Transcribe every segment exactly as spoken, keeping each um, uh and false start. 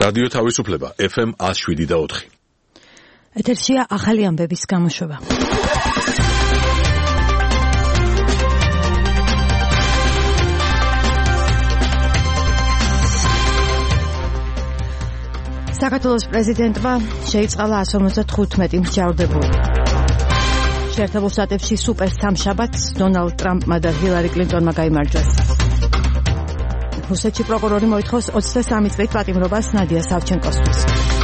რადიო თავისუფლება ეფ ემ one oh seven და four. ეთერშია ახალი ამბების გამოშვება. საქართველოს პრეზიდენტმა შეიწყალა one fifty-five მსჯავრდებული. შეერთებულ შტატებში სუპერ სამშაბათს დონალდ ტრამპმა და ჰილარი კლინტონმა გაიმარჯვეს. რუსეთში პროკურორი მოითხოვს twenty-three წლით პატიმრობას ნადია სავჩენკოსთვის.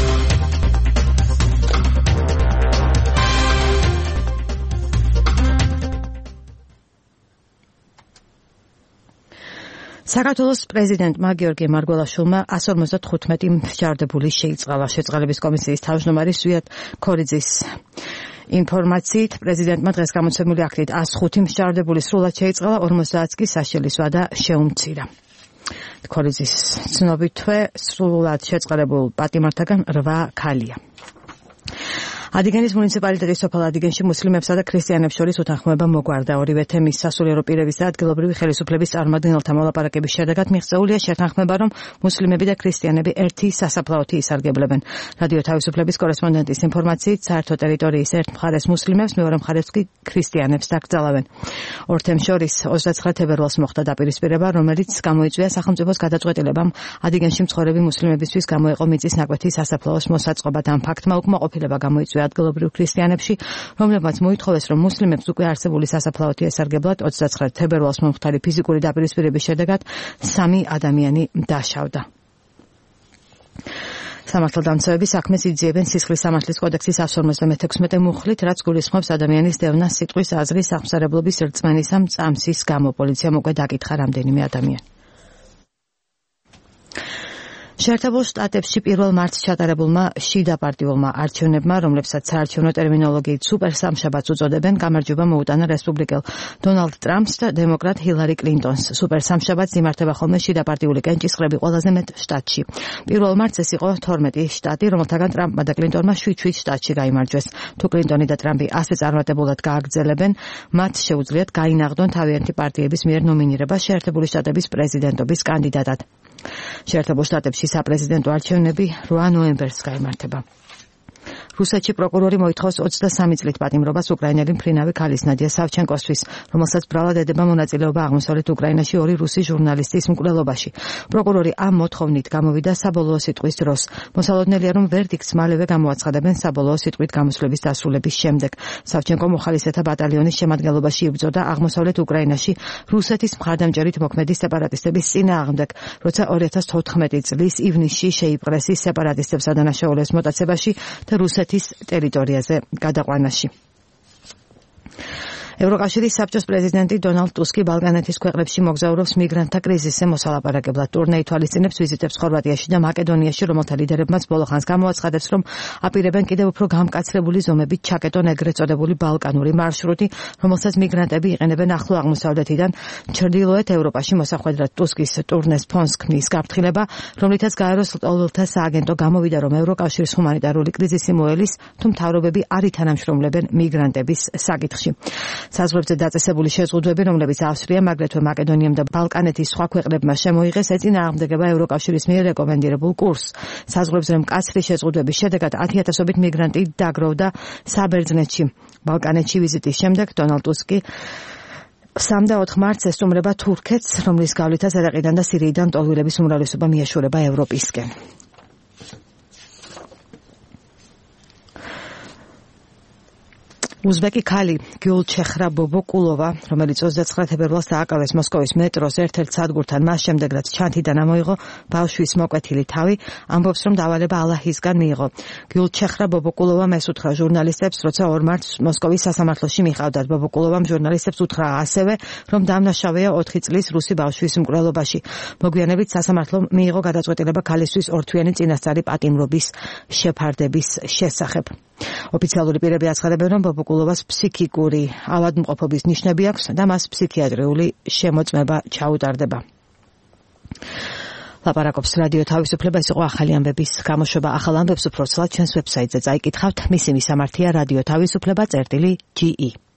საქართველოს პრეზიდენტმა გიორგი მარგველაშვილმა one fifty-five მსჯავრდებული შეიწყალა. შეწყალების კომისიის თავმჯდომარის ზვიად ქორიძის ინფორმაციით პრეზიდენტმა დღეს გამოცემული აქტით one oh five მსჯავრდებული სრულად შეიწყალა, forty კი საშილის ვადა შეუმცირა. ქორიძის ცნობითვე სრულად შეწყალებულ პატიმართაგან eight ქალია. ადიგენის მუნიციპალიტეტის სოფელ ადიგენში მუსლიმებსა და ქრისტიანებს შორის უთანხმოება მოგვარდა. ორივე თემის სასულიერო პირების და ადგილობრივი ხელისუფლების წარმომადგენელთა მოლაპარაკების შედეგად მიღწეულია შეთანხმება, რომ მუსლიმები და ქრისტიანები ერთი სასაფლაოთი ისარგებლებენ. რადიო თავისუფლების კორესპონდენტის ინფორმაციით, საერთო ტერიტორიის ერთ მხარეს მუსლიმებს, მეორე მხარეს კი ქრისტიანებს დაკრძალავენ. ორ თემს შორის twenty-nine თებერვალს მოხდა დაპირისპირება, რომელიც გამოიწვია სახელმწიფოს გადაწყვეტილებამ ადიგენში მცხოვრები მუსლიმებისთვის გამოეყო მიწის ნაკვეთი სასაფლაოს მოსაწყობად. ამ ფაქტმა უკმაყოფილება გამოიწვია ადგილობრივ ქრისტიანებში, რომლებმაც მოითხოვეს, რომ მუსლიმებს უკვე არსებული სასაფლაოთი ესარგებლად. twenty-nine თებერვალს მომხდარი ფიზიკური დაპირისპირების შედეგად სამი ადამიანი დაშავდა. სამართალდამცავები საქმეს იძიებენ სისხლის სამართლის კოდექსის one forty-six მუხლით, რაც გულისხმობს ადამიანის დევნას, სიტყვის, აზრის, აღმსარებლობის, რწმენისა, წამსის გამო. პოლიციამ უკვე დაკითხა რამდენიმე ადამიანი. შეერთებულ შტატებში პირველ მარტს ჩატარებულმა შიდა პარტიულმა არჩევნებმა, რომლებსაც საარჩევნო ტერმინოლოგიით სუპერ სამშაბათს უწოდებენ, გამარჯვება მოუტანა რესპუბლიკელ დონალდ ტრამპს და დემოკრატ ჰილარი კლინტონს. სუპერ სამშაბათს იმართება ხოლმე შიდა პარტიული კენჭისყრები ყველაზე მეტ შტატში. პირველ მარტს ეს იყო twelve შტატი, რომელთაგან ტრამპმა და კლინტონმა seven შტატში გაიმარჯვეს. თუ კლინტონი და ტრამპი ასე წარმატებულად გააგრძელებენ, მათ შეუძლიათ გაინაღდონ თავიანთი პარტიების მიერ ნომინირება შეერთებული შტატების პრეზიდენტობის კანდიდატად. შეერთებულ შტატებში საპრეზიდენტო არჩევნები eight ნოემბერს გაიმართება. რუსეთში პროკურორი მოითხოვს twenty-three წლით პატიმრობას უკრაინელი მფრინავი ქალის ნადია სავჩენკოსთვის, რომელსაც ბრალად ედება მონაწილეობა აღმოსავლეთ უკრაინაში ორი რუსი ჟურნალისტის მკვლელობაში. პროკურორი ამ მოთხოვნით გამოვიდა საბოლოო სიტყვის დროს. მოსალოდნელია, რომ ვერდიქტს მალევე გამოაცხადებენ საბოლოო სიტყვით გამოსვლების დასრულების შემდეგ. სავჩენკო მოხალისეთა ბატალიონის შემადგენლობაში იბრძოდა აღმოსავლეთ უკრაინაში რუსეთის მხარდამჭერით მოქმედი სეპარატისტების წინააღმდეგ, როცა two thousand fourteen წლის ივნისში შეიპყრეს ის სეპარატისტებსა და ნაშაულებს მოტაცებაში და რუსეთის ტერიტორიაზე გადაყვანაში. ევროკავშირის საბჭოს პრეზიდენტი დონალდ ტუსკი ბალკანეთის ქვეყნებში მოგზაურობს მიგრანტთა კრიზისზე მოსალაპარაკებლად. ტურნე ითვალისწინებს ვიზიტებს ხორვატიაში და მაკედონიაში, რომელთა ლიდერებმაც ბოლო ხანს გამოაცხადებს, რომ აპირებენ კიდევ უფრო გამკაცრებული ზომებით ჩაკეტონ ეგრეთ წოდებული ბალკანური მარშრუტი, რომელსაც მიგრანტები იყენებენ ახლო აღმოსავლეთიდან ჩრდილოეთ ევროპაში მოსახვედრად. ტუსკის ტურნეს ფონს ქმნის გაფრთხილება, რომლითაც გაეროს ლტოლვილთა სააგენტო გამოვიდა, რომ ევროკავშირის ჰუმანიტარული კრიზისი მოელის, თუ მთავრობები არ ითანამშრომლებენ მიგრანტების საკითხში. საზღვრებზე დაწესებული შეზღუდვები, რომლებიც ავსტრიამ, აგრეთვე მაკედონიამ და ბალკანეთის სხვა ქვეყნებმა შემოიღეს, ეწინააღმდეგება ევროკავშირის მიერ რეკომენდირებულ კურსს. საზღვრებზე მკაცრი შეზღუდვების შედეგად ten thousand მიგრანტი დაგროვდა საბერძნეთში. ბალკანეთში ვიზიტის შემდეგ დონალდ ტუსკი three და four მარტს ესტუმრება თურქეთს, რომლის გავლითაც ერაყიდან და სირიიდან მტოლვილების უმრავლესობა მიეშურება ევროპისკენ. უზბეკი ქალი გიულჩეხრა ბობოკულოვა, რომელიც twenty-nine თებერვალს დააკავეს მოსკოვის მეტროს ერთ-ერთ სადგურთან, მას შემდეგ რაც ჩანთიდან ამოიღო ბავშვის მოკვეთილი თავი, ამბობს, რომ დავალება ალაჰისგან მიიღო. გიულჩეხრა ბობოკულოვამ ესუთხრა ჟურნალისტებს, როცა two მარტს მოსკოვის სასამართლოში მიყავდათ. ბობოკულოვამ ჟურნალისტებს უთხრა ასევე, რომ დამნაშავეა four წლის რუსი ბავშვის მკვლელობაში. მოგვიანებით სასამართლომ მიიღო გადაწყვეტილება ქალისთვის ორთვიანი წინასწარი პატიმრობის შეფარდების შესახებ. ოფიციალური პირები აცხადებენ, რომ ბობოკულოვას ფსიქიკური ავადმყოფობის ნიშნები აქვს და მას ფსიქიატრიული შემოწმება ჩაუტარდება. ლაპარაკობს რადიო თავისუფლება, ეს იყო ახალი ამბების გამოშვება. ახალ ამბებს უფრო ცალ ჩვენს ვებსაიტზე წაიკითხავთ. მისი მისამართია რადიო თავისუფლება წერტილი ჯი ი.